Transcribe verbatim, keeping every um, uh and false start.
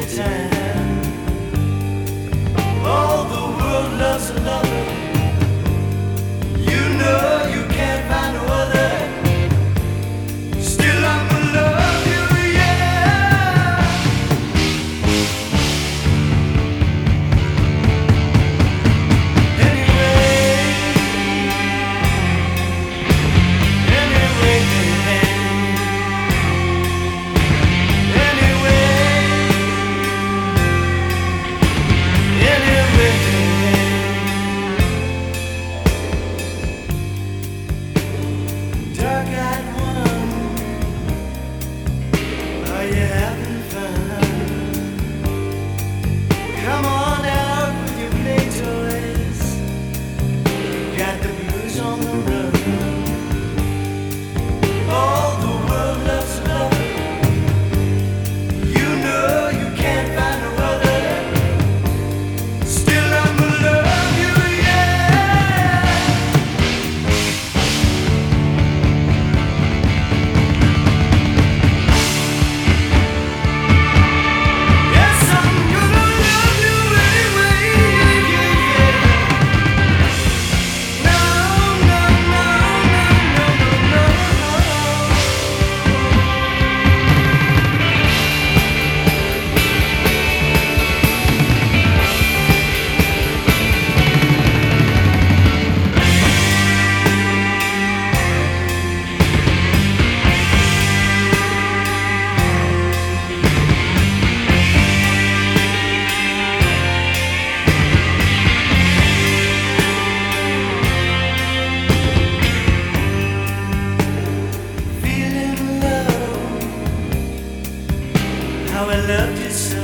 time. All the world loves a lover. You know you can't find no other. Still I'm gonna love you, yeah. Anyway, anyway, dark-eyed one, are you having fun? Come on out with your play toys. Got the blues on the run. All the world loves a lover. You know you can't find no other. Still I'm gonna love you, yeah. Yes, I'm gonna love you anyway, yeah, yeah. No, no, no, no, no, no, no. Feeling love, how I loved you so.